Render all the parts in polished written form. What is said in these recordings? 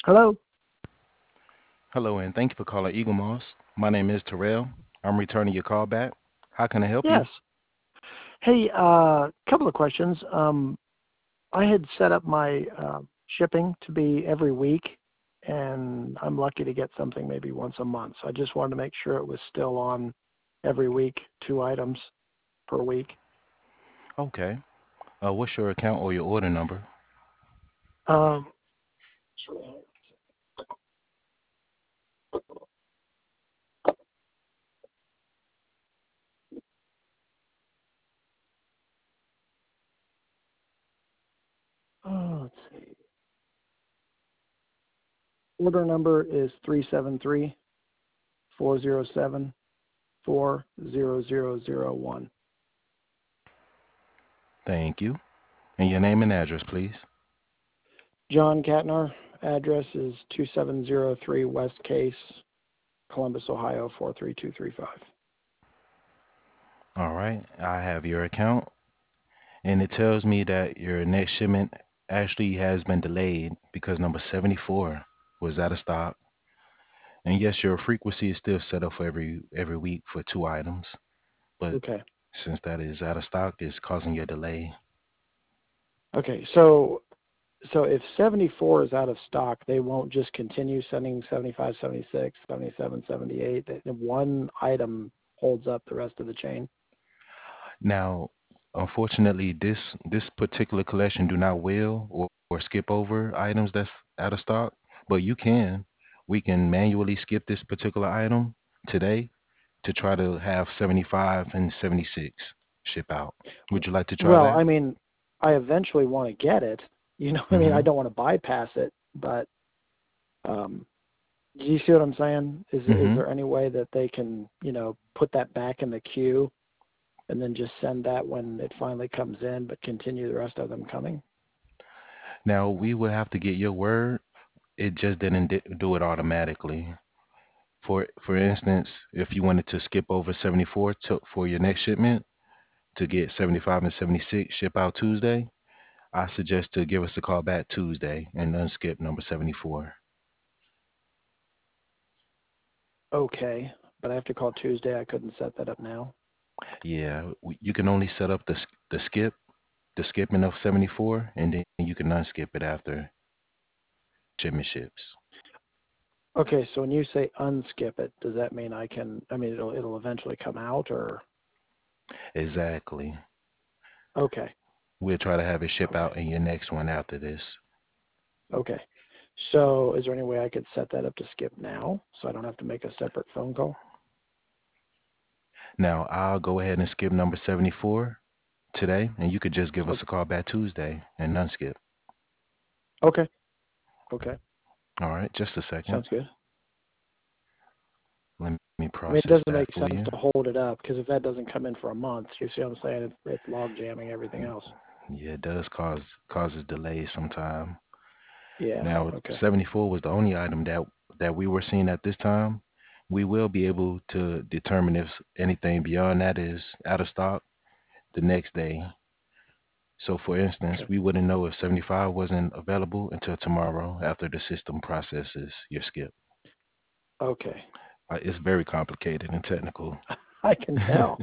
Hello? Hello, and thank you for calling Eagle Moss. My name is Terrell. I'm returning your call back. How can I help you? Yes. Hey, couple of questions. I had set up my shipping to be every week, and I'm lucky to get something maybe once a month. So I just wanted to make sure it was still on every week, 2 items per week. Okay. What's your account or your order number? Um, let's see. Order number is 373-407-40001. Thank you. And your name and address, please. John Katner, address is 2703 West Case, Columbus, Ohio 43235. All right. I have your account, and it tells me that your next shipment actually has been delayed because number 74 was out of stock. And yes, your frequency is still set up for every week for 2 items, but Okay. since that is out of stock, it's causing your delay. Okay. So if 74 is out of stock, they won't just continue sending 75, 76, 77, 78. One item holds up the rest of the chain. Now, unfortunately, this particular collection do not will or skip over items that's out of stock, but you can. We can manually skip this particular item today to try to have 75 and 76 ship out. Would you like to try Well, that? I mean, I eventually want to get it. I mean, I Mm-hmm. don't want to bypass it, but um, do you see what I'm saying? Is Mm-hmm. there any way that they can, put that back in the queue and then just send that when it finally comes in, but continue the rest of them coming? Now we will have to get your word. It just didn't do it automatically. For instance, if you wanted to skip over 74 for your next shipment to get 75 and 76 ship out Tuesday, I suggest to give us a call back Tuesday and unskip number 74. Okay, but I have to call Tuesday. I couldn't set that up now. Yeah, you can only set up the skipping of 74, and then you can unskip it after shipment ships. Okay, so when you say unskip it, does that mean I mean, it'll eventually come out or? Exactly. Okay, We'll try to have it ship okay, out in your next one after this. okay. So is there any way I could set that up to skip now so I don't have to make a separate phone call? Now, I'll go ahead and skip number 74 today, and you could just give us Okay, a call back Tuesday and unskip. okay, okay. All right, just a second. Sounds good. Let me I mean, process it that doesn't for make you. sense to hold it up because if that doesn't come in for a month, you see what I'm saying? It's log jamming everything else. Yeah, it does causes delays sometime. Yeah, Now, okay, 74 was the only item that we were seeing at this time. We will be able to determine if anything beyond that is out of stock the next day. So, for instance, okay, we wouldn't know if 75 wasn't available until tomorrow after the system processes your skip. okay. It's very complicated and technical. I can tell.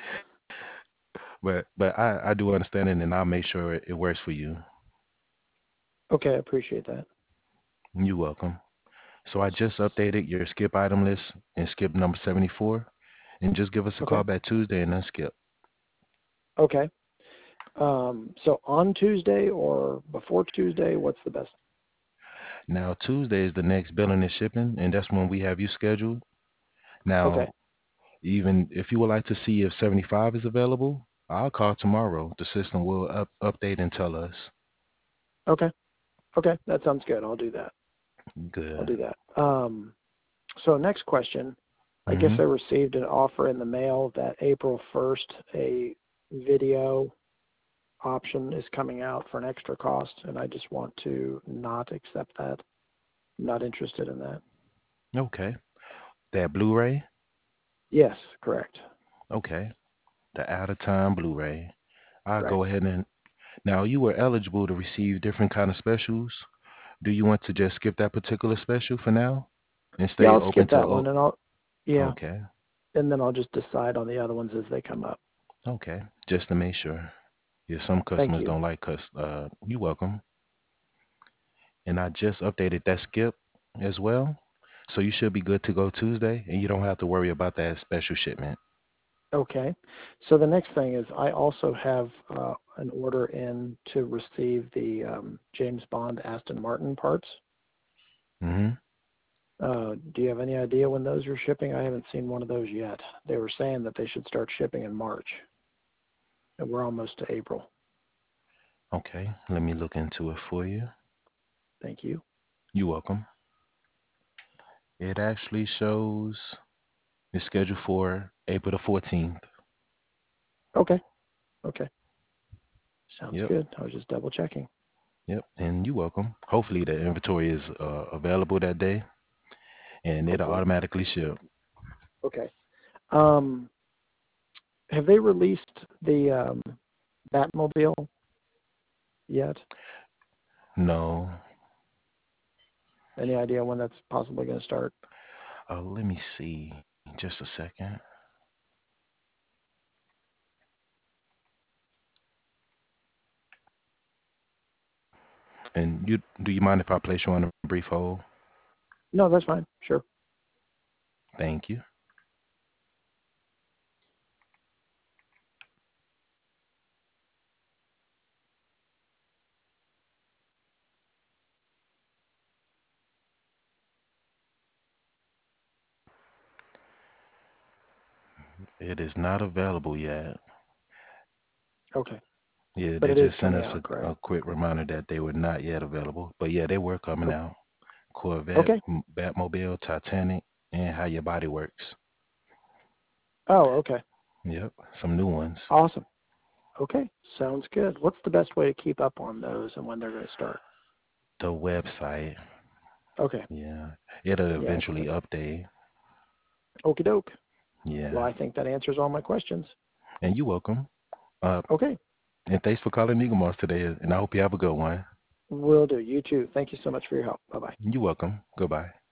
But I do understand it, and I'll make sure it works for you. Okay, I appreciate that. You're welcome. So I just updated your skip item list and skip number 74, and just give us a call Okay, back Tuesday and unskip. okay. So on Tuesday or before Tuesday, what's the best? Now Tuesday is the next billing and shipping, and that's when we have you scheduled. Okay, Now, even if you would like to see if 75 is available, I'll call tomorrow. The system will update and tell us. okay, okay. That sounds good. I'll do that. I'll Good. do that. So next question. I guess Hmm. I received an offer in the mail that April 1st, a video option is coming out for an extra cost, and I just want to not accept that. I'm not interested in that. Okay. That Blu-ray. Yes, correct. Okay. The out of time Blu-ray. I'll Right. go ahead and now you were eligible to receive different kind of specials. Do you want to just skip that particular special for now and Yeah, stay I'll open skip to that one, and I'll yeah, okay. and then I'll just decide on the other ones as they come up. Okay. Just to make sure. Yeah, some Thank customers you. don't like you're welcome. And I just updated that skip as well. So you should be good to go Tuesday and you don't have to worry about that special shipment. Okay. So the next thing is I also have an order in to receive the James Bond Aston Martin parts. Hmm. Do you have any idea when those are shipping? I haven't seen one of those yet. They were saying that they should start shipping in March, and we're almost to April. Okay. Let me look into it for you. Thank you. You're welcome. It actually shows it's scheduled for April the 14th. Okay. Okay. Sounds Yep. good. I was just double checking. Yep. And you're welcome. Hopefully the inventory is available that day and it'll Hopefully. automatically ship. Okay. Um, have they released the Batmobile yet? No. Any idea when that's possibly going to start? Let me see. Just a second. And do you mind if I place you on a brief hold? No, that's fine. Sure. Thank you. It is not available yet. Okay. Yeah, But they it is just sent coming us out, correct? a quick reminder that they were not yet available. But yeah, they were coming Oh, out. Corvette, okay. Batmobile, Titanic, and How Your Body Works. Oh, okay. Yep, some new ones. Awesome. Okay. Sounds good. What's the best way to keep up on those and when they're going to start? The website. Okay. Yeah, it'll Yeah. eventually update. Okie doke. Well, Yeah, I think that answers all my questions. and you're welcome. Uh, Okay. and thanks for calling Eaglemoss today. And I hope you have a good one. Will do. You too. Thank you so much for your help. Bye bye. You're welcome. Goodbye.